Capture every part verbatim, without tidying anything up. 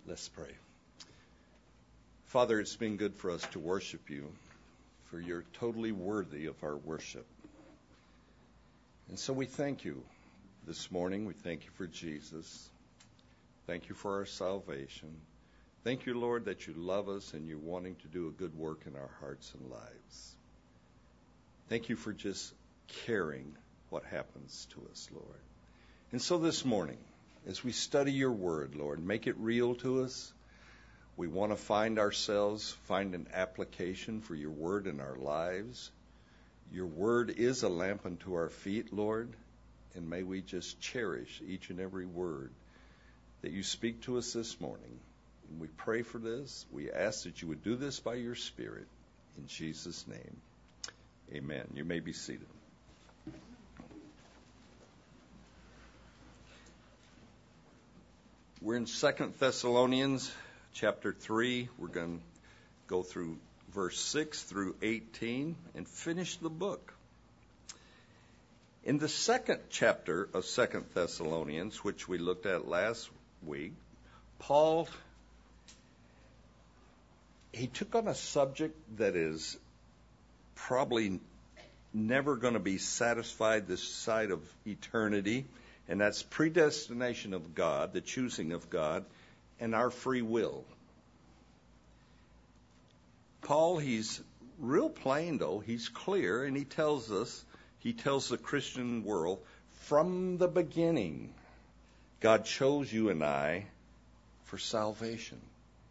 Let's pray. Father, it's been good for us to worship you, for you're totally worthy of our worship. And so we thank you this morning. We thank you for Jesus. Thank you for our salvation. Thank you, Lord, that you love us and you're wanting to do a good work in our hearts and lives. Thank you for just caring what happens to us, Lord. And so this morning, as we study your word, Lord, make it real to us. We want to find ourselves, find an application for your word in our lives. Your word is a lamp unto our feet, Lord, and may we just cherish each and every word that you speak to us this morning. And we pray for this. We ask that you would do this by your Spirit. In Jesus' name, amen. You may be seated. We're in Second Thessalonians chapter three. We're going to go through verse six through eighteen and finish the book. In the second chapter of Second Thessalonians, which we looked at last week, Paul, he took on a subject that is probably never going to be satisfied this side of eternity. And that's predestination of God, the choosing of God, and our free will. Paul, he's real plain, though. He's clear, and he tells us, he tells the Christian world, from the beginning, God chose you and I for salvation.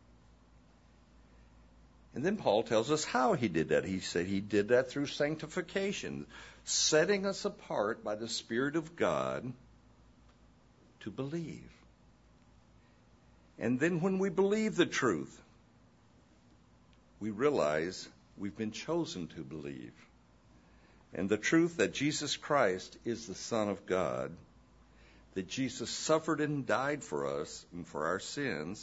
And then Paul tells us how he did that. He said he did that through sanctification, setting us apart by the Spirit of God to believe. And then when we believe the truth, we realize we've been chosen to believe. And the truth that Jesus Christ is the Son of God, that Jesus suffered and died for us and for our sins,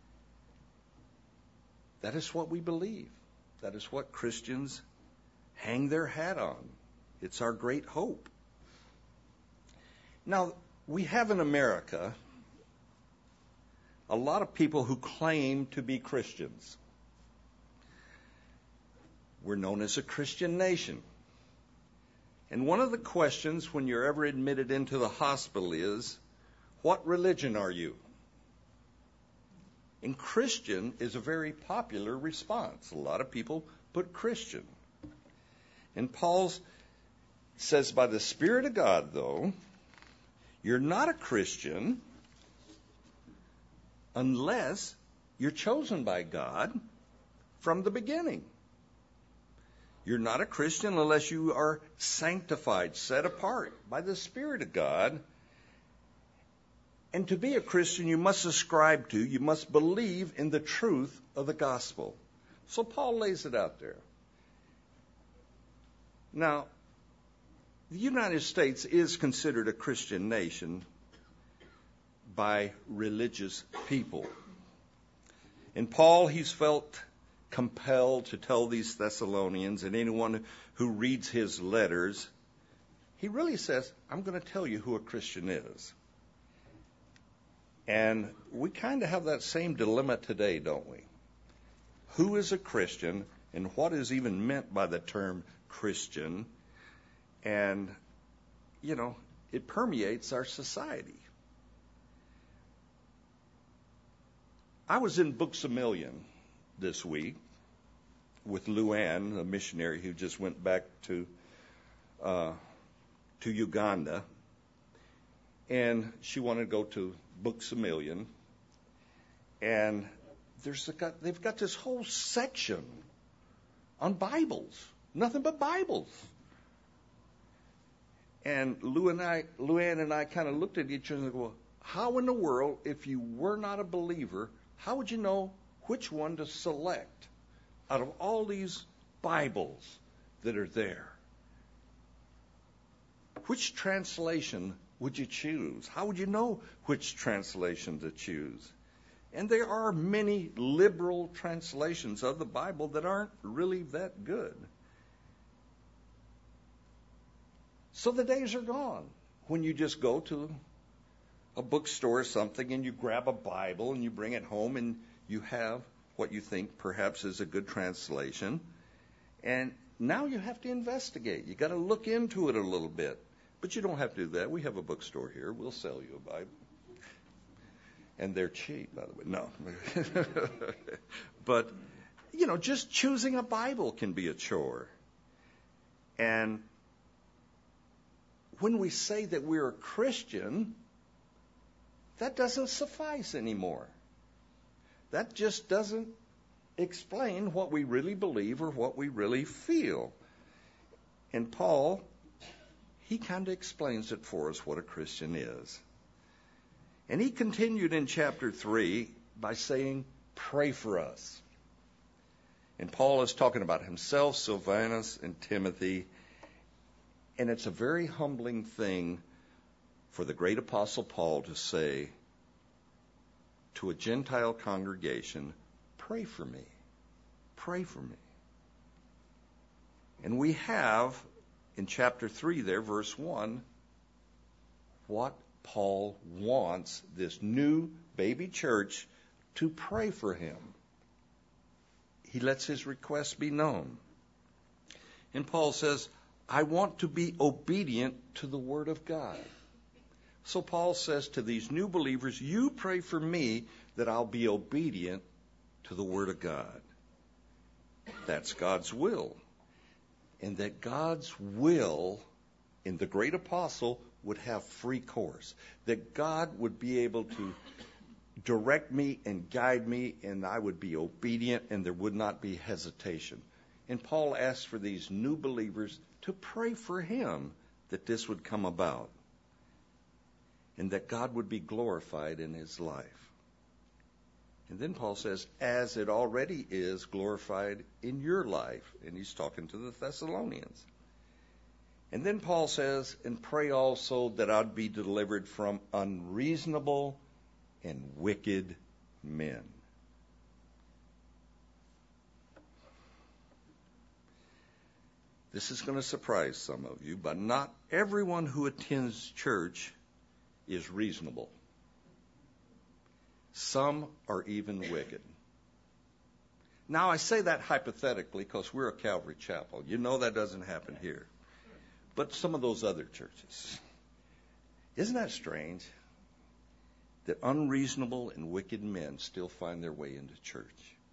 that is what we believe. That is what Christians hang their hat on. It's our great hope. Now, we have in America a lot of people who claim to be Christians. We're known as a Christian nation. And one of the questions when you're ever admitted into the hospital is, what religion are you? And Christian is a very popular response. A lot of people put Christian. And Paul says, by the Spirit of God, though, you're not a Christian unless you're chosen by God from the beginning. You're not a Christian unless you are sanctified, set apart by the Spirit of God. And to be a Christian, you must ascribe to, you must believe in the truth of the gospel. So Paul lays it out there. Now, the United States is considered a Christian nation by religious people. And Paul, he's felt compelled to tell these Thessalonians and anyone who reads his letters, he really says, I'm going to tell you who a Christian is. And we kind of have that same dilemma today, don't we? Who is a Christian and what is even meant by the term Christian? And, you know, it permeates our society. I was in Books A Million this week with Luann, a missionary who just went back to uh, to Uganda. And she wanted to go to Books A Million. And there's a, they've got this whole section on Bibles, nothing but Bibles. And Lou and I, Luann and I kind of looked at each other and go, well, how in the world, if you were not a believer, how would you know which one to select out of all these Bibles that are there? Which translation would you choose? How would you know which translation to choose? And there are many liberal translations of the Bible that aren't really that good. So the days are gone when you just go to a bookstore or something and you grab a Bible and you bring it home and you have what you think perhaps is a good translation. And now you have to investigate. You got to look into it a little bit. But you don't have to do that. We have a bookstore here. We'll sell you a Bible. And they're cheap, by the way. No. But, you know, just choosing a Bible can be a chore. And when we say that we're a Christian, that doesn't suffice anymore. That just doesn't explain what we really believe or what we really feel. And Paul, he kind of explains it for us what a Christian is. And he continued in chapter three by saying, pray for us. And Paul is talking about himself, Silvanus, and Timothy. And it's a very humbling thing for the great apostle Paul to say to a Gentile congregation, pray for me. Pray for me. And we have in chapter three there, verse one, what Paul wants this new baby church to pray for him. He lets his request be known. And Paul says, I want to be obedient to the Word of God. So Paul says to these new believers, you pray for me that I'll be obedient to the Word of God. That's God's will. And that God's will in the great apostle would have free course. That God would be able to direct me and guide me, and I would be obedient, and there would not be hesitation. And Paul asked for these new believers to pray for him that this would come about, and that God would be glorified in his life. And then Paul says, as it already is glorified in your life. And he's talking to the Thessalonians. And then Paul says, and pray also that I'd be delivered from unreasonable and wicked men. This is going to surprise some of you, but not everyone who attends church is reasonable. Some are even wicked. Now, I say that hypothetically because we're a Calvary Chapel. You know that doesn't happen here. But some of those other churches. Isn't that strange? That unreasonable and wicked men still find their way into church.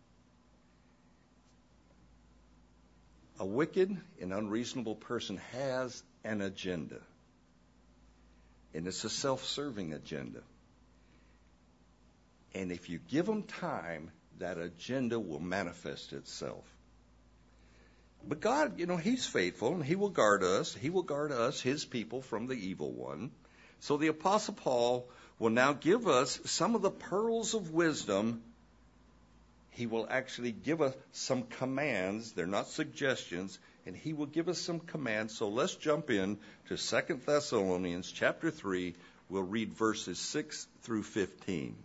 A wicked and unreasonable person has an agenda. And it's a self-serving agenda. And if you give them time, that agenda will manifest itself. But God, you know, he's faithful, and he will guard us. He will guard us, his people, from the evil one. So the Apostle Paul will now give us some of the pearls of wisdom. He will actually give us some commands. They're not suggestions. And he will give us some commands. So let's jump in to Second Thessalonians chapter three. We'll read verses six through fifteen.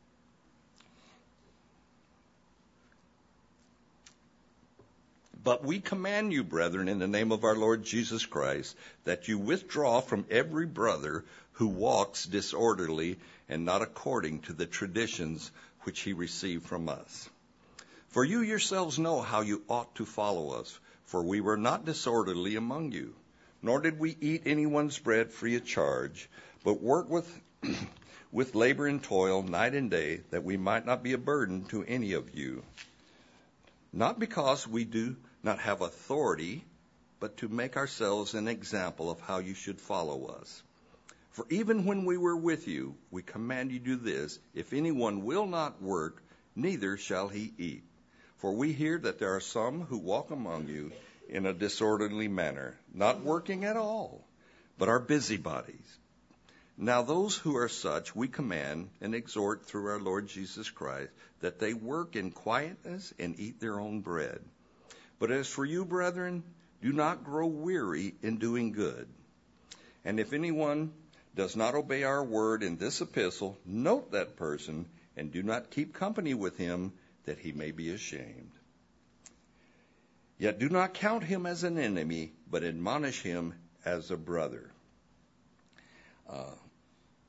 But we command you, brethren, in the name of our Lord Jesus Christ, that you withdraw from every brother who walks disorderly and not according to the traditions which he received from us. For you yourselves know how you ought to follow us, for we were not disorderly among you, nor did we eat anyone's bread free of charge, but work with, with labor and toil night and day, that we might not be a burden to any of you. Not because we do not have authority, but to make ourselves an example of how you should follow us. For even when we were with you, we command you to do this: if anyone will not work, neither shall he eat. For we hear that there are some who walk among you in a disorderly manner, not working at all, but are busybodies. Now those who are such we command and exhort through our Lord Jesus Christ, that they work in quietness and eat their own bread. But as for you, brethren, do not grow weary in doing good. And if anyone does not obey our word in this epistle, note that person and do not keep company with him, that he may be ashamed. Yet do not count him as an enemy, but admonish him as a brother. Uh,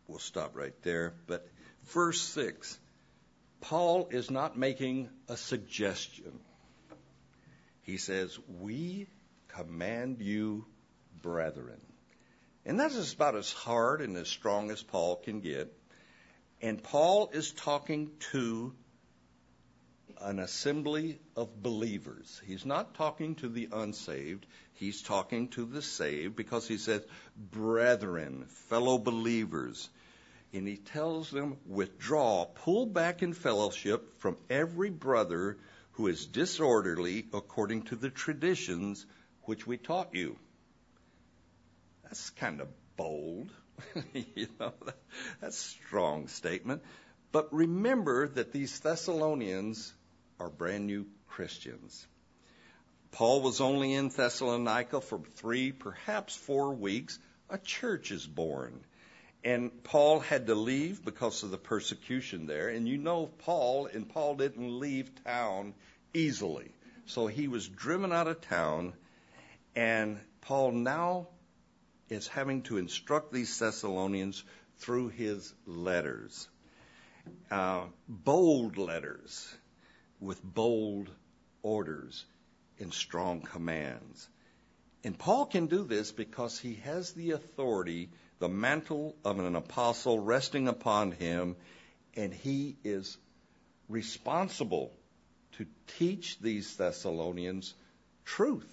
we'll stop right there. But verse six, Paul is not making a suggestion. He says, we command you, brethren. And that is about as hard and as strong as Paul can get. And Paul is talking to an assembly of believers. He's not talking to the unsaved. He's talking to the saved, because he says, brethren, fellow believers. And he tells them, withdraw, pull back in fellowship from every brother who is disorderly according to the traditions which we taught you. That's kind of bold. you know, that, that's a strong statement. But remember that these Thessalonians are brand new Christians. Paul was only in Thessalonica for three, perhaps four weeks. A church is born. And Paul had to leave because of the persecution there. And you know Paul, and Paul didn't leave town easily. So he was driven out of town, and Paul now is having to instruct these Thessalonians through his letters. Uh, bold letters with bold orders and strong commands. And Paul can do this because he has the authority, the mantle of an apostle resting upon him, and he is responsible to teach these Thessalonians truth.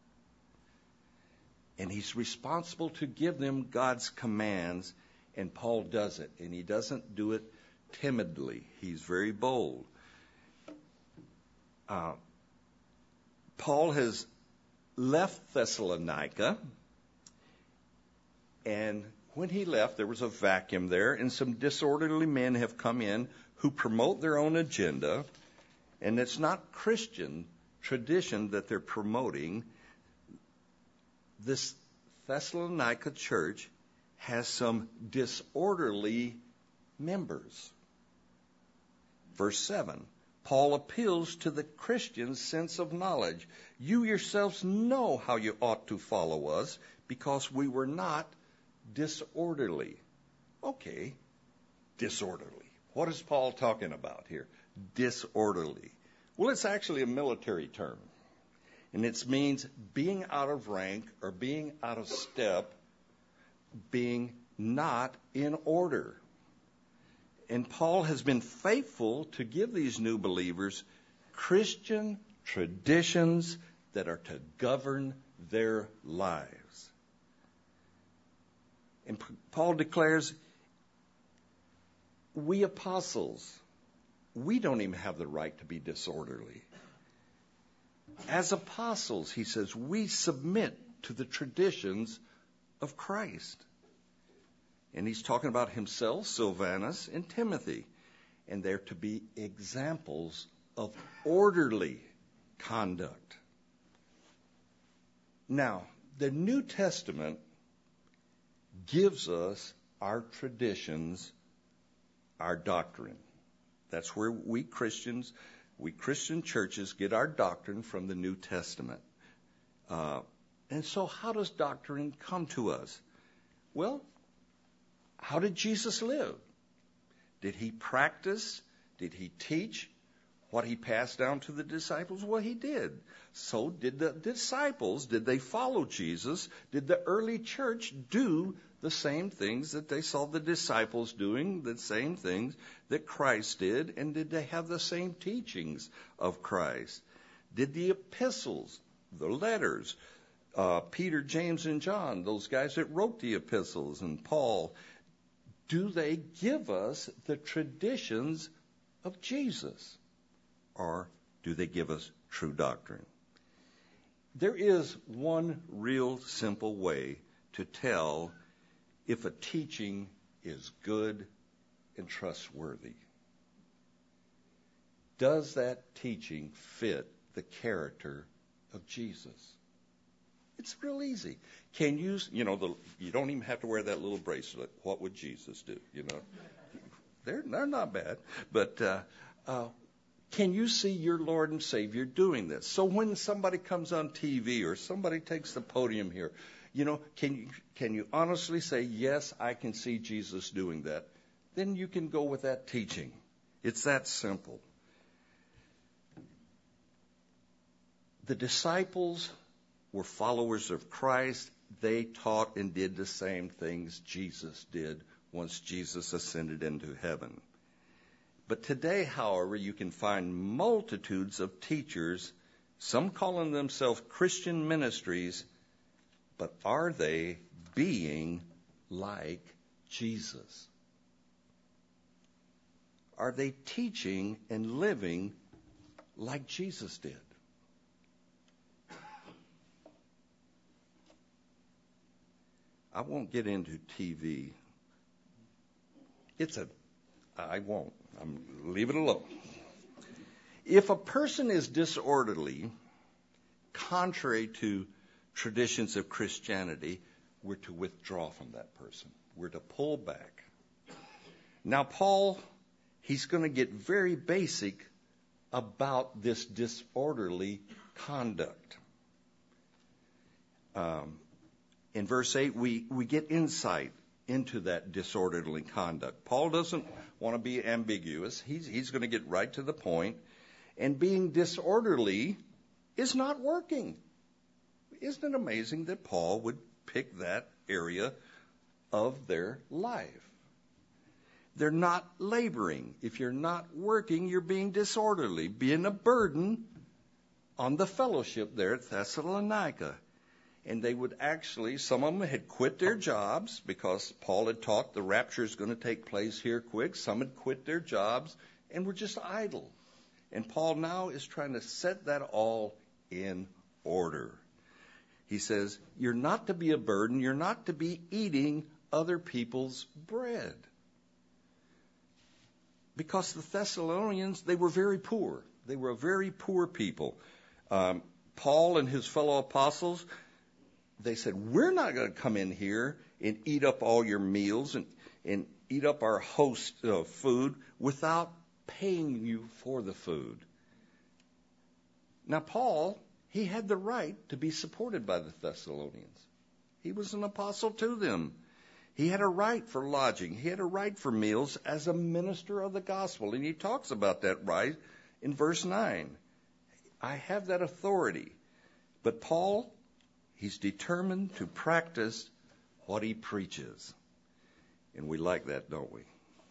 And he's responsible to give them God's commands, and Paul does it. And he doesn't do it timidly. He's very bold. Uh, Paul has left Thessalonica, and when he left, there was a vacuum there, and some disorderly men have come in who promote their own agenda, and it's not Christian tradition that they're promoting. This Thessalonica church has some disorderly members. Verse seven, Paul appeals to the Christians' sense of knowledge. You yourselves know how you ought to follow us, because we were not disorderly. Okay, disorderly. What is Paul talking about here? Disorderly. Well, it's actually a military term. And it means being out of rank or being out of step, being not in order. And Paul has been faithful to give these new believers Christian traditions that are to govern their lives. And Paul declares, we apostles, we don't even have the right to be disorderly. As apostles, he says, we submit to the traditions of Christ. And he's talking about himself, Silvanus, and Timothy. And they're to be examples of orderly conduct. Now, the New Testament gives us our traditions, our doctrine. That's where we Christians, we Christian churches get our doctrine from the New Testament. Uh, and so how does doctrine come to us? Well, how did Jesus live? Did he practice? Did he teach what he passed down to the disciples? Well, he did. So did the disciples. Did they follow Jesus? Did the early church do the same things that they saw the disciples doing, the same things that Christ did? And did they have the same teachings of Christ? Did the epistles, the letters, uh, Peter, James, and John, those guys that wrote the epistles, and Paul, do they give us the traditions of Jesus? Or do they give us true doctrine? There is one real simple way to tell if a teaching is good and trustworthy. Does that teaching fit the character of Jesus? It's real easy. Can you, you know, the, you don't even have to wear that little bracelet. What would Jesus do? You know, they're they're not bad. But uh, uh, can you see your Lord and Savior doing this? So when somebody comes on T V or somebody takes the podium here, You know, can you, can you honestly say, yes, I can see Jesus doing that? Then you can go with that teaching. It's that simple. The disciples were followers of Christ. They taught and did the same things Jesus did once Jesus ascended into heaven. But today, however, you can find multitudes of teachers, some calling themselves Christian ministries, but are they being like Jesus? Are they teaching and living like Jesus did? I won't get into T V. It's a, I won't. I'm leave it alone. If a person is disorderly, contrary to traditions of Christianity, we're to withdraw from that person. We're to pull back. Now, Paul, he's going to get very basic about this disorderly conduct. Um, in verse eight, we, we get insight into that disorderly conduct. Paul doesn't want to be ambiguous. He's, he's going to get right to the point. And being disorderly is not working. Isn't it amazing that Paul would pick that area of their life? They're not laboring. If you're not working, you're being disorderly, being a burden on the fellowship there at Thessalonica. And they would actually, some of them had quit their jobs because Paul had taught the rapture is going to take place here quick. Some had quit their jobs and were just idle. And Paul now is trying to set that all in order. He says, you're not to be a burden. You're not to be eating other people's bread. Because the Thessalonians, they were very poor. They were a very poor people. Um, Paul and his fellow apostles, they said, we're not going to come in here and eat up all your meals and, and eat up our host uh, food without paying you for the food. Now, Paul, he had the right to be supported by the Thessalonians. He was an apostle to them. He had a right for lodging. He had a right for meals as a minister of the gospel. And he talks about that right in verse nine. I have that authority. But Paul, he's determined to practice what he preaches. And we like that, don't we?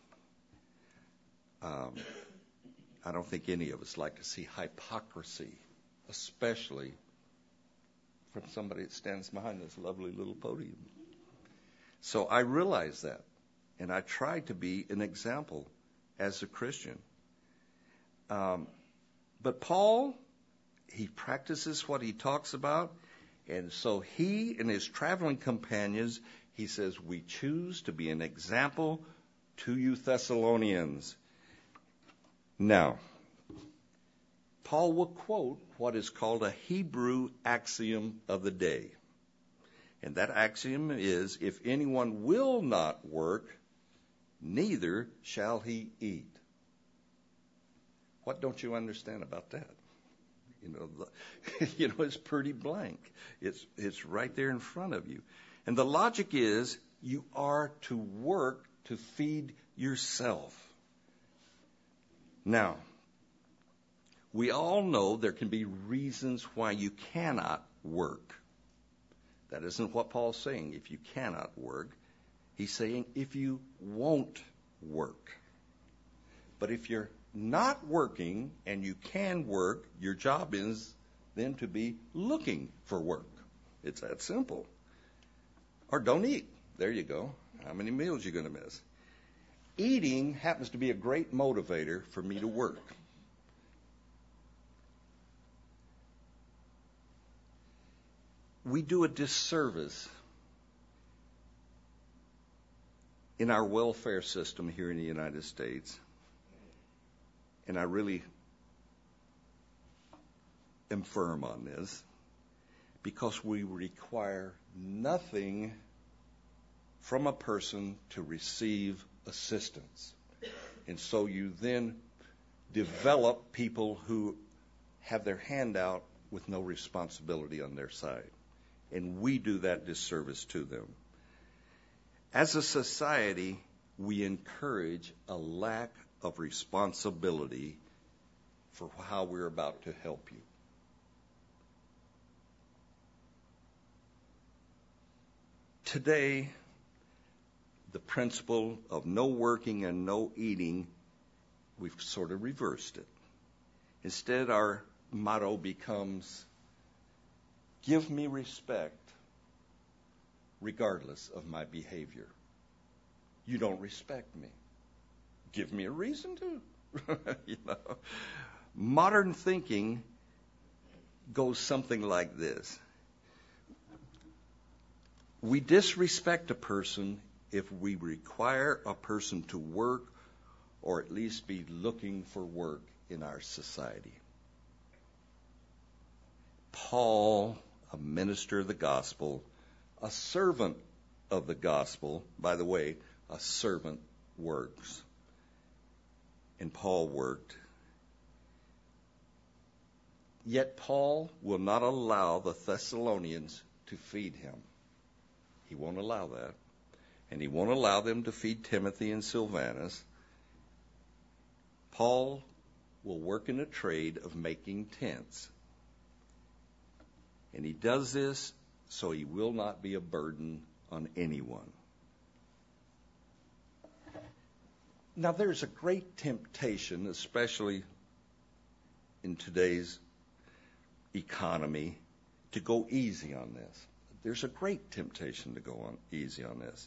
Um, I don't think any of us like to see hypocrisy, especially from somebody that stands behind this lovely little podium. So I realize that, and I try to be an example as a Christian. Um, but Paul, he practices what he talks about, and so he and his traveling companions, he says, we choose to be an example to you Thessalonians. Now, Paul will quote what is called a Hebrew axiom of the day. And that axiom is, if anyone will not work, neither shall he eat. What don't you understand about that? You know, the, you know, it's pretty blank. It's it's right there in front of you. And the logic is, you are to work to feed yourself. Now, we all know there can be reasons why you cannot work. That isn't what Paul's saying, if you cannot work. He's saying if you won't work. But if you're not working and you can work, your job is then to be looking for work. It's that simple. Or don't eat. There you go. How many meals are you going to miss? Eating happens to be a great motivator for me to work. We do a disservice in our welfare system here in the United States, and I really am firm on this, because we require nothing from a person to receive assistance. And so you then develop people who have their hand out with no responsibility on their side. and we do that disservice to them. As a society, we encourage a lack of responsibility for how we're about to help you. Today, the principle of no working and no eating, we've sort of reversed it. Instead, our motto becomes, give me respect regardless of my behavior. You don't respect me. Give me a reason to. You know? Modern thinking goes something like this. We disrespect a person if we require a person to work or at least be looking for work in our society. Paul, a minister of the gospel, a servant of the gospel, by the way, a servant works. And Paul worked. Yet Paul will not allow the Thessalonians to feed him. He won't allow that. And he won't allow them to feed Timothy and Silvanus. Paul will work in a trade of making tents. And he does this so he will not be a burden on anyone. Now, there's a great temptation, especially in today's economy, to go easy on this. There's a great temptation to go on easy on this.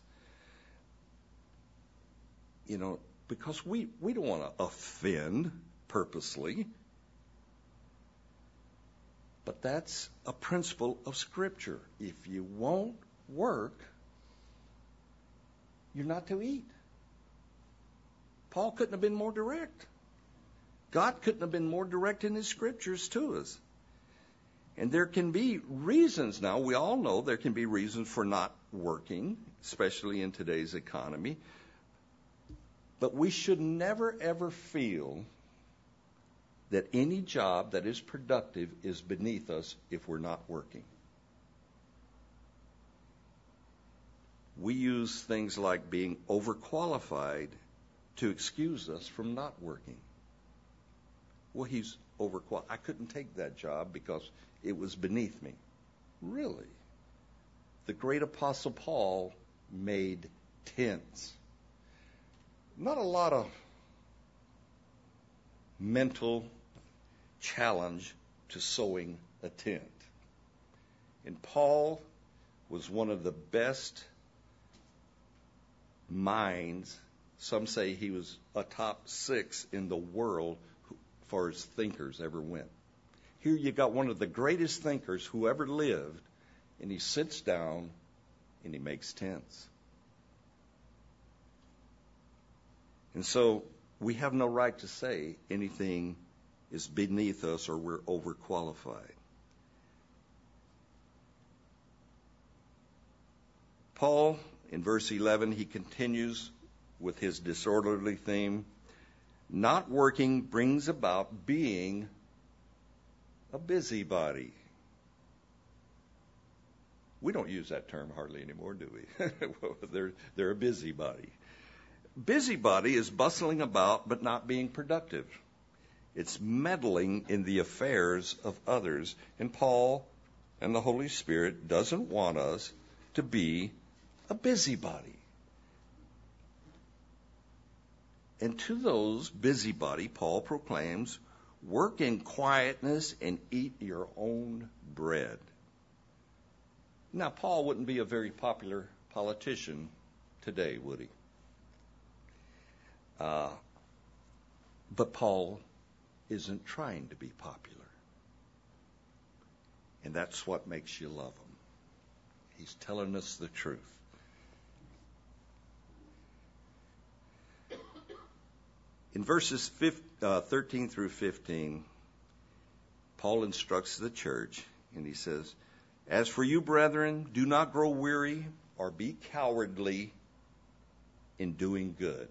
You know, because we, we don't want to offend purposely. But that's a principle of Scripture. If you won't work, you're not to eat. Paul couldn't have been more direct. God couldn't have been more direct in his Scriptures to us. And there can be reasons now. We all know there can be reasons for not working, especially in today's economy. But we should never, ever feel that any job that is productive is beneath us if we're not working. We use things like being overqualified to excuse us from not working. Well, he's overqualified. I couldn't take that job because it was beneath me. Really? The great Apostle Paul made tents. Not a lot of mental challenge to sewing a tent. And Paul was one of the best minds. Some say he was a top six in the world as far as thinkers ever went. Here you got one of the greatest thinkers who ever lived, and he sits down and he makes tents. And so we have no right to say anything is beneath us or we're overqualified. Paul, in verse eleven, he continues with his disorderly theme. Not working brings about being a busybody. We don't use that term hardly anymore, do we? they're, they're a busybody. Busybody is bustling about but not being productive. It's meddling in the affairs of others. And Paul and the Holy Spirit doesn't want us to be a busybody. And to those busybody, Paul proclaims, work in quietness and eat your own bread. Now, Paul wouldn't be a very popular politician today, would he? Uh, but Paul isn't trying to be popular. And that's what makes you love him. He's telling us the truth. In verses thirteen through fifteen, Paul instructs the church, and he says, as for you, brethren, do not grow weary or be cowardly in doing good.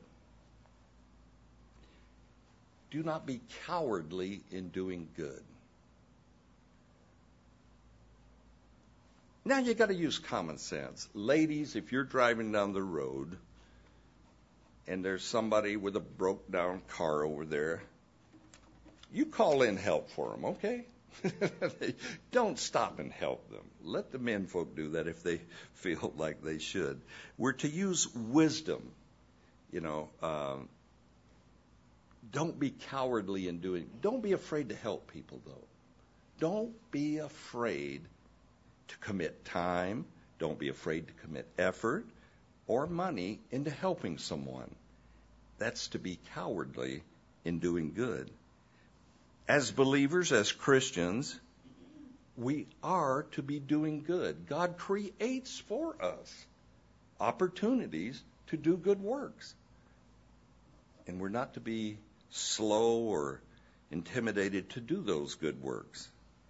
Do not be cowardly in doing good. Now you got to use common sense. Ladies, if you're driving down the road and there's somebody with a broke down car over there, you call in help for them, okay? Don't stop and help them. Let the men folk do that if they feel like they should. We're to use wisdom. You know, um, don't be cowardly in doing. Don't be afraid to help people, though. Don't be afraid to commit time. Don't be afraid to commit effort or money into helping someone. That's to be cowardly in doing good. As believers, as Christians, we are to be doing good. God creates for us opportunities to do good works. And we're not to be slow or intimidated to do those good works.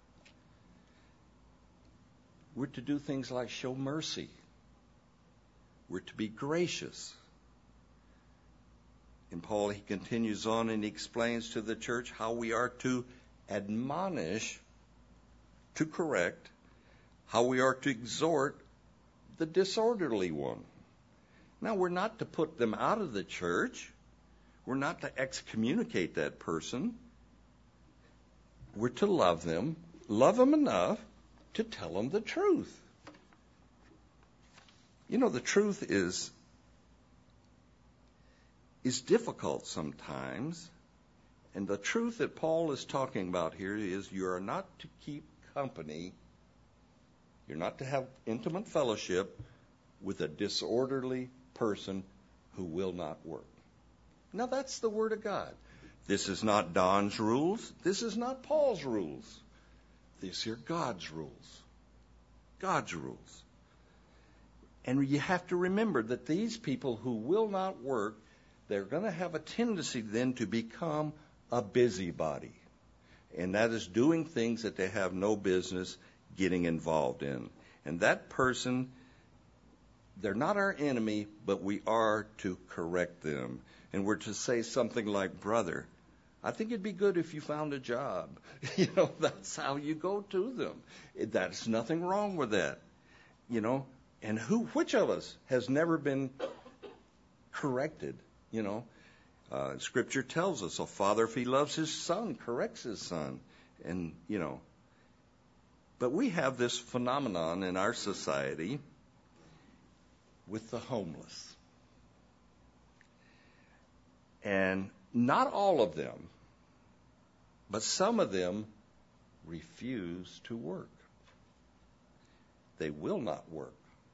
We're to do things like show mercy. We're to be gracious. And Paul, he continues on and he explains to the church how we are to admonish, to correct, how we are to exhort the disorderly one. Now, we're not to put them out of the church. We're not to excommunicate that person. We're to love them, love them enough to tell them the truth. You know, the truth is is difficult sometimes. And the truth that Paul is talking about here is you are not to keep company, you're not to have intimate fellowship with a disorderly person who will not work. Now that's the Word of God. This is not Don's rules. This is not Paul's rules. These are God's rules. God's rules. And you have to remember that these people who will not work, they're going to have a tendency then to become a busybody. And that is doing things that they have no business getting involved in. And that person, they're not our enemy, but we are to correct them. And we're to say something like, brother, I think it'd be good if you found a job. You know, that's how you go to them. That's nothing wrong with that. You know, and who, which of us has never been corrected? You know, uh, Scripture tells us a father, if he loves his son, corrects his son. And, you know, but we have this phenomenon in our society with the homeless. And not all of them, but some of them refuse to work. They will not work.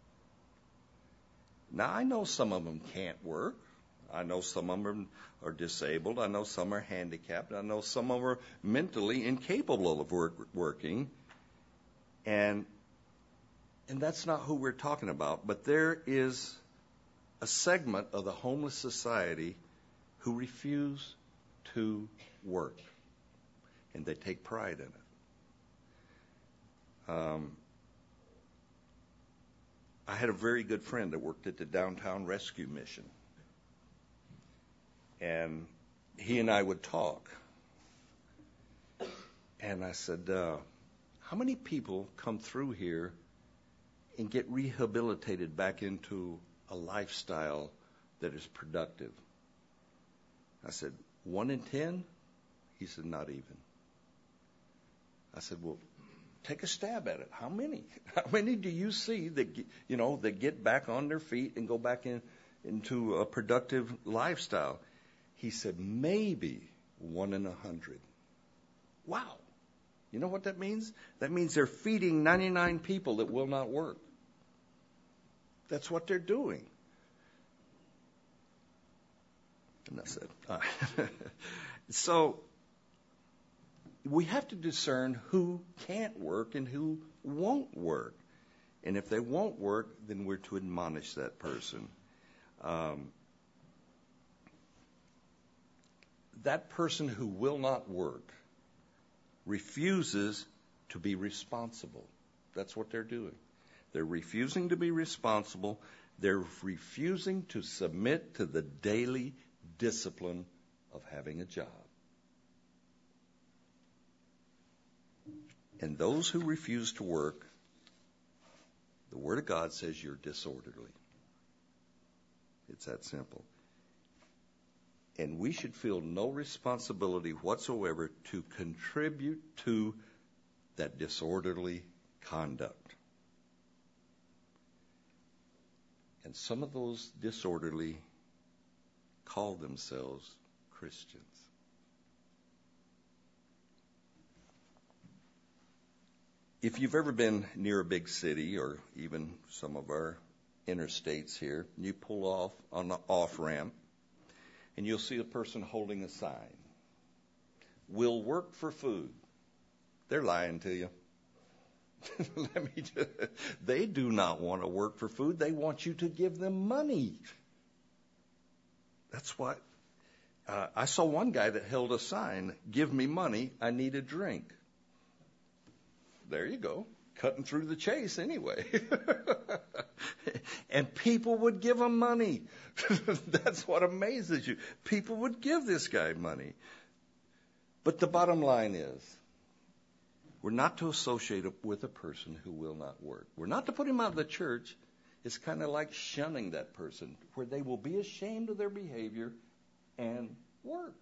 Now, I know some of them can't work. I know some of them are disabled. I know some are handicapped. I know some of them are mentally incapable of work, working. And, and that's not who we're talking about. But there is a segment of the homeless society who refuse to work. And they take pride in it. Um, I had a very good friend that worked at the Downtown Rescue Mission. And he and I would talk. And I said, uh, how many people come through here and get rehabilitated back into a lifestyle that is productive? I said, one in ten? He said, not even. I said, well, take a stab at it. How many? How many do you see that, you know, that get back on their feet and go back in, into a productive lifestyle? He said, maybe one in a hundred. Wow. You know what that means? That means they're feeding ninety-nine people that will not work. That's what they're doing. And that's it. Uh, so we have to discern who can't work and who won't work. And if they won't work, then we're to admonish that person. Um, that person who will not work refuses to be responsible. That's what they're doing. They're refusing to be responsible. They're refusing to submit to the daily discipline of having a job. And those who refuse to work The Word of God says you're disorderly. It's that simple. And we should feel no responsibility whatsoever to contribute to that disorderly conduct. And some of those disorderly call themselves Christians. If you've ever been near a big city or even some of our interstates here, you pull off on the off-ramp and you'll see a person holding a sign. Will work for food. They're lying to you. Let me just, they do not want to work for food. They want you to give them money. That's what uh, I saw one guy that held a sign, give me money, I need a drink. There you go. Cutting through the chase anyway. And people would give him money. That's what amazes you. People would give this guy money. But the bottom line is, we're not to associate with a person who will not work. We're not to put him out of the church. It's kind of like shunning that person, where they will be ashamed of their behavior and work.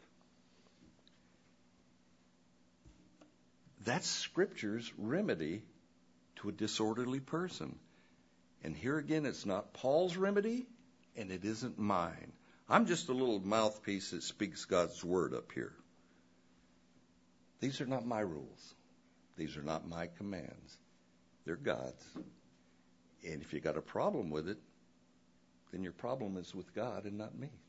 That's Scripture's remedy to a disorderly person. And here again, it's not Paul's remedy, and it isn't mine. I'm just a little mouthpiece that speaks God's word up here. These are not my rules. These are not my commands. They're God's. And if you got a problem with it, then your problem is with God and not me.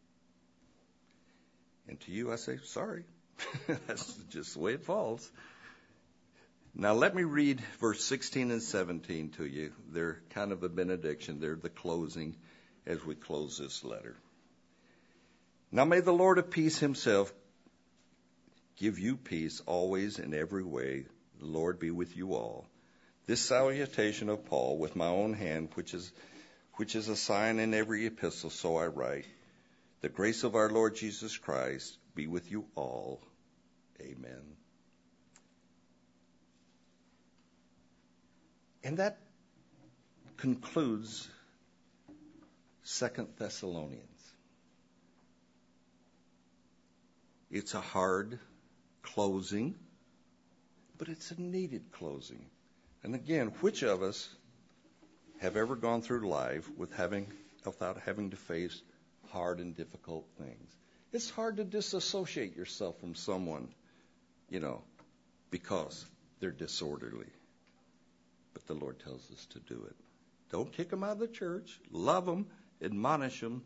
And to you, I say, sorry. That's just the way it falls. Now let me read verse sixteen and seventeen to you. They're kind of a benediction. They're the closing as we close this letter. Now may the Lord of peace himself give you peace always in every way. The Lord be with you all. This salutation of Paul with my own hand, which is which is a sign in every epistle, so I write. The grace of our Lord Jesus Christ be with you all. Amen. And that concludes Second Thessalonians. It's a hard closing, but it's a needed closing. And again, which of us have ever gone through life with having, without having to face hard and difficult things? It's hard to disassociate yourself from someone, you know, because they're disorderly. But the Lord tells us to do it. Don't kick them out of the church. Love them, admonish them,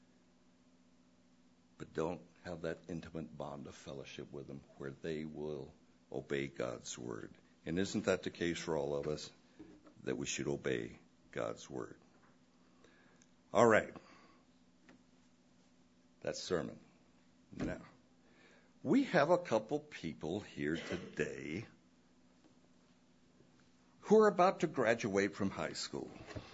but don't have that intimate bond of fellowship with them where they will obey God's word. And isn't that the case for all of us, that we should obey God's word? All right. That's sermon. Now, we have a couple people here today who are about to graduate from high school.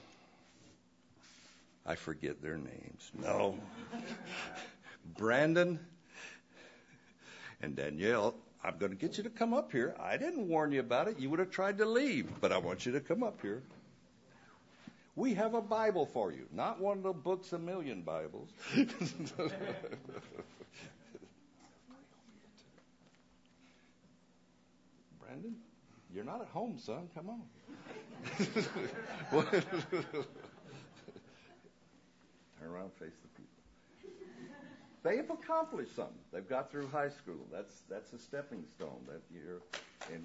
I forget their names. No. Brandon and Danielle, I'm going to get you to come up here. I didn't warn you about it. You would have tried to leave, but I want you to come up here. We have a Bible for you, not one of the books a million Bibles. Brandon, you're not at home, son. Come on. Turn around and face the people. They've accomplished something. They've got through high school. That's that's a stepping stone. That you're and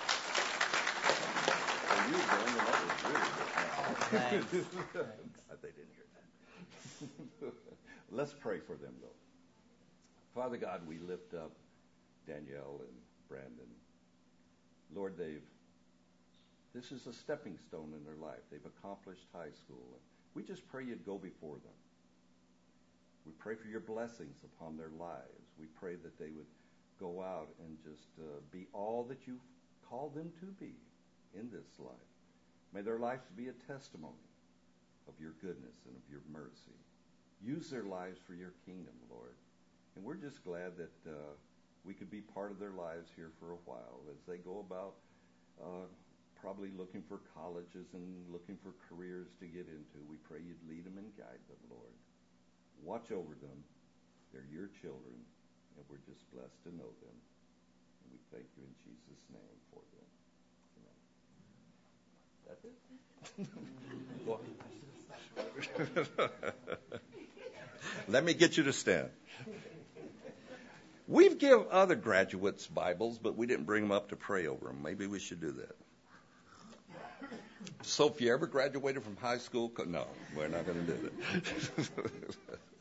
for you, Brandon, that was really good. Thanks. Thanks. They didn't hear that. Let's pray for them, though. Father God, we lift up Danielle and Brandon. Lord, they've this is a stepping stone in their life. They've accomplished high school. And we just pray you'd go before them. We pray for your blessings upon their lives. We pray that they would go out and just uh, be all that you've called them to be in this life. May their lives be a testimony of your goodness and of your mercy. Use their lives for your kingdom, Lord. And we're just glad that uh, we could be part of their lives here for a while as they go about uh, probably looking for colleges and looking for careers to get into. We pray you'd lead them and guide them, Lord. Watch over them. They're your children, and we're just blessed to know them. And we thank you in Jesus' name for them. Amen. That's it? Let me get you to stand. We've given other graduates Bibles, but we didn't bring them up to pray over them. Maybe we should do that. So if you ever graduated from high school, no, we're not going to do that.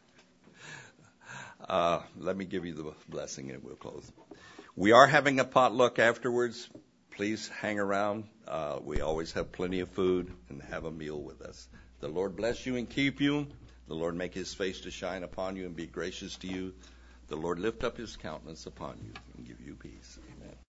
uh, let me give you the blessing and we'll close. We are having a potluck afterwards. Please hang around. Uh, we always have plenty of food and have a meal with us. The Lord bless you and keep you. The Lord make his face to shine upon you and be gracious to you. The Lord lift up his countenance upon you and give you peace.